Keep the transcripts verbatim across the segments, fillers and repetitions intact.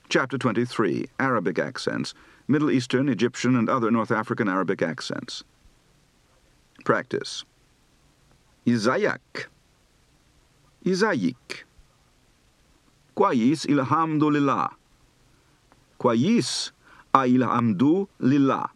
Chapter twenty-three, Arabic Accents, Middle Eastern, Egyptian, and other North African Arabic accents. Practice. Izayak. Izayik. Kwayis ilhamdulillah. Kwayis ilhamdu lillah.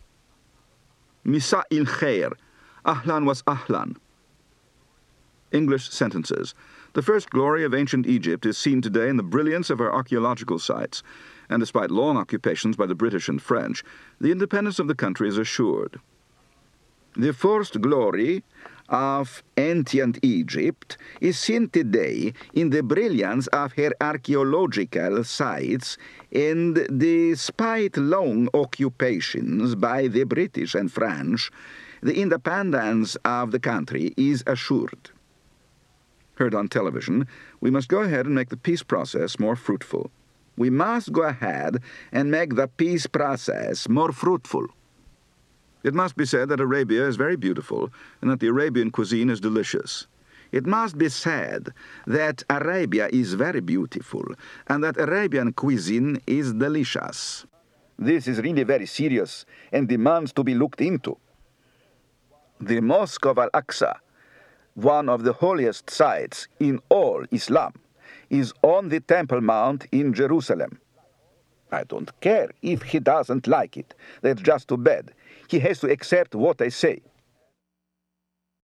Misa il khair. Ahlan was ahlan. English sentences. The first glory of ancient Egypt is seen today in the brilliance of her archaeological sites, and despite long occupations by the British and French, the independence of the country is assured. The first glory of ancient Egypt is seen today in the brilliance of her archaeological sites, and despite long occupations by the British and French, the independence of the country is assured. Heard on television, we must go ahead and make the peace process more fruitful. We must go ahead and make the peace process more fruitful. It must be said that Arabia is very beautiful and that the Arabian cuisine is delicious. It must be said that Arabia is very beautiful and that Arabian cuisine is delicious. This is really very serious and demands to be looked into. The Mosque of Al-Aqsa, one of the holiest sites in all Islam, is on the Temple Mount in Jerusalem. I don't care if he doesn't like it. That's just too bad. He has to accept what I say.